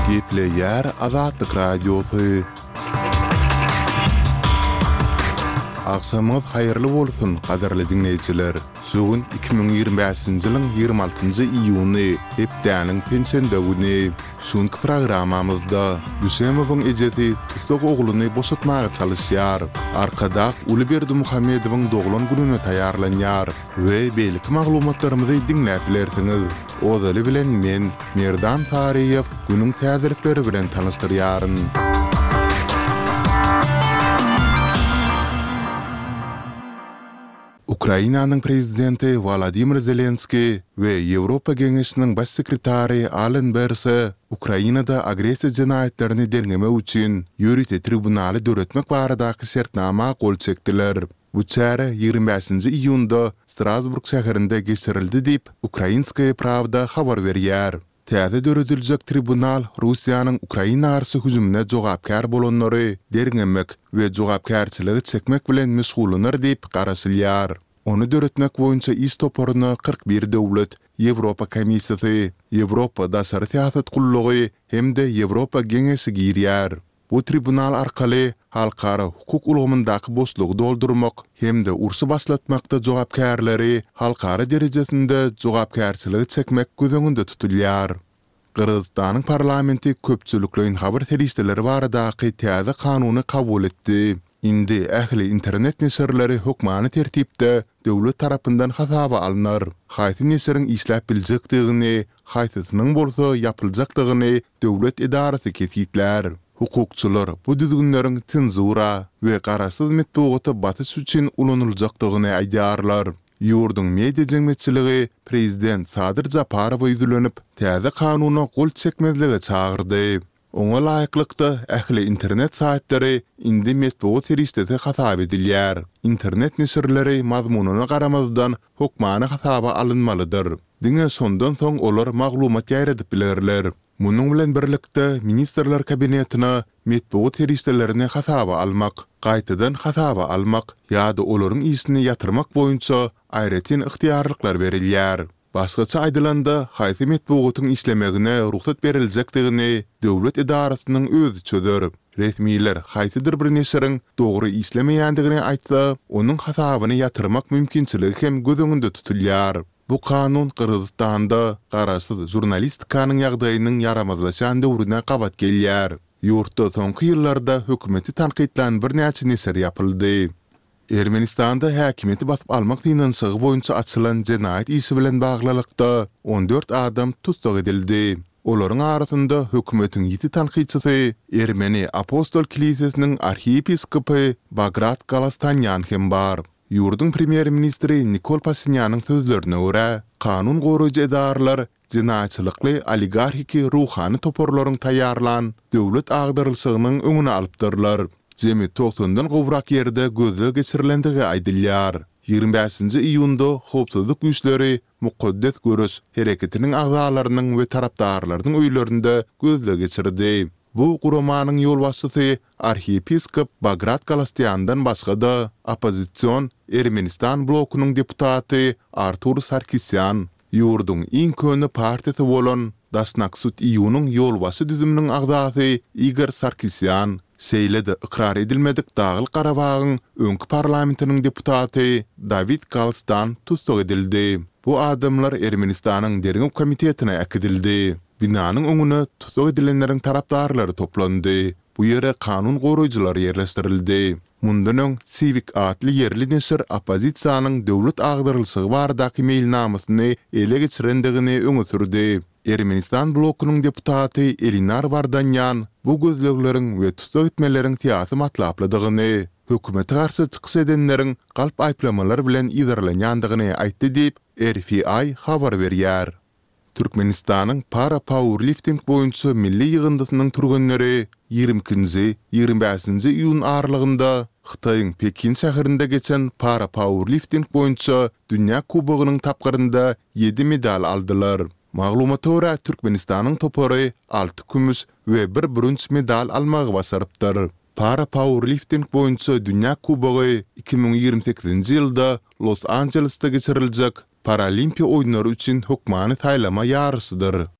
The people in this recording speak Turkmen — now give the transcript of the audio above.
Gepleyer Azatlyk Radiosu. Akşamyz haýyrly bolsun, gaderli dinleýijiler. Sugun 2025-nji ýylyň 26-njy iýuny, hepdäniň pensiýa güni. Şunky programamyzda Hüseymowyň ejeti tutduk ogluny boşatmaga çalyşýar. Arkada Ulyberdi Muhammedowyň doglan gününe taýýarlanýar we belki maglumatlarymyzy dinläp bilersiňiz. Ozaly bilen men Merdan Tariýew günüň täzelikleri bilen tanıştyrýaryn. Ukrainanyň prezidenti Volodymyr Zelenski we Ýewropa Geňeşiniň baş sekretary Alan Berse Ukrainada agresiýa jinaýatlaryny delgemek üçin ýürüte tribunaly döretmek baradaky şertnama gol çekdiler. Bu çäre 25-nji iýunda Strasburg şäherinde geçirildi diýip Ukrainskaya Pravda habar berýär. Täze döredilýek tribunal Russiýanyň Ukraina garşy hüjümine jogapkar bolanlary dergemek we jogapkarçylygy çekmek bilen meşgulanır diýip garaşylýar. Onu döretmek boýunça iş toporuny 41 döwlet, Ýewropa Komissiýasy, Ýewropa Daşary Tähat Gullugy hemde Ýewropa Geňeşi girýär. Bu tribunal arkaly halkara hukuk ulgamyndaky boşlugy doldurmak hemde ursy başlatmakda jogapkarlary halkara derejesinde jogapkarçylygy çekmek gözüňünde tutulýar. Kırgızstanyň parlamenti köpçülikliň habar terişdeleri baradaky täze kanuny kabul etdi. Indi ähli internet neserleri hukmany tertipde döwlet tarapyndan hasaba alynar. Haýsy neseriň işläp biljekdigini, haýsysynyň bolsa ýapyljakdygyny döwlet edarasy kesitler. Hukukçylar bu düzgünleriň senzura we garaşsyz metbugaty batyş üçin ulanyljakdygyny aýdýarlar. Ýurdun media jemgyýetçiligi prezident Sadyr Japarowa ýüzlenip täze kanuny gol çekmezlige çağırdy. Oňa laýyklykda ähli internet saýtleri indi metbugat terişdesi hasap edilýär. Internet neserleri mazmunyna garamazdan hukmany hasaba alynmalydyr. Diňe sondan soň olar maglumat ýaýradyp bilerler. Munyň bilen birlikde ministrler kabinetina metbugat terişdelerini hasaba almak, gaýtadan hasaba almak ýa-da olaryň isini ýatyrmak boýunça aýratyn ixtiýarlyklar berilýär. Başgaça aýdylanda haýsy metbugatyň işlemegine ruhsat beriljekdigini döwlet edarasynyň özü çözer. Resmiler haýsydyr bir neseriň dogry işlemeýändigini aýtsa, onuň hasabyny ýatyrmak mümkinçiligi hem gözüňünde tutulýar. Bu kanun Kırgızstanda garaşsyz jurnalistikanyň ýagdaýynyň yaramazlaşan döwrüne gabat gelýär. Ýurtda soňky ýyllarda hökümeti tanqidlan bir näçe neser ýapyldy. Ermenistanda häkimeti basyp almak dynançygy boýunça açylan jenaýat işi bilen baglylykda 14 adam tutsak edildi. Olaryň arasynda hökümetiň 7 tanqidçisi Ermeni Apostol Kilisiýasynyň arhiyepiskopy Bagrat Galastanyan hem bar. Ýurdun premier ministri Nikol Pashinyan'ın sözlerine göre kanun gorucu edarlar jinaýatçylykly oligarhiki ruhany toporlaryň taýýarlan döwlet agdarylşygynyň öňüne alypdyrlar. Jemi 90-dan gowrak ýerde gözle geçirilendigi aýdylýar. 25-nji iýunda howpsuzlyk güýçleri Mukaddes Görüş hereketiniň agzalarynyň we tarapdarlarynyň öýlerinde gözle geçirdi. Bu guramanyň ýolbaşçysy arhiyepiskop Bagrat Galastanyandan başga da opozisiýon Ermenistan blokunyň deputaty Artur Sarkisyan, ýurdun iň köni partiýasy bolan Dasnak Sut iýunyň ýolbaşy düzüminiň agzasy Igor Sarkisyan seýlede ikrar edilmedik Dağly Garabagyň öňkü parlamentiniň deputaty David Kalstan tutsak edildi. Bu adamlar Ermenistanyň derňek komitetine äkidildi. Binanyň öňüne tutsak edilenleriň tarapdarlary toplandy. Bu ýere kanun goruýjylar ýerleşdirildi. Mundan öň Sivik adly ýerli neser opozisiýanyň döwlet agdarylşygy baradaky mailnamasyny ele geçirendigini öňe sürdi. Ermenistan blokunyň deputaty Elinar Vardanyan bu gözlegleriň we tutsak etmeleriň tiýasy matlapladygyny, hökümete garşy çykyş edenleriň galp aýplamalar bilen ýazarlanýandygyny aýtdy diýip RFI habar berýär. Türkmenistanyň para powerlifting boýunça milli ýygyndysynyň turgunlary 22-nji, 25-nji iýun aralygynda Xitayň Pekin şäherinde geçen para powerlifting boýunça dünýä kubogynyň tapgyrynda 7 medal aldylar. Maglumata görä Türkmenistanyň topory 6 kümüş we 1 brünç medal almagy basarypdyr. Para powerlifting boýunça dünýä kubogy 2028-nji ýylda Los Angeles'ta geçiriljek Paralimpiya oýunlary üçin hukmany taýlama ýarysıdyr.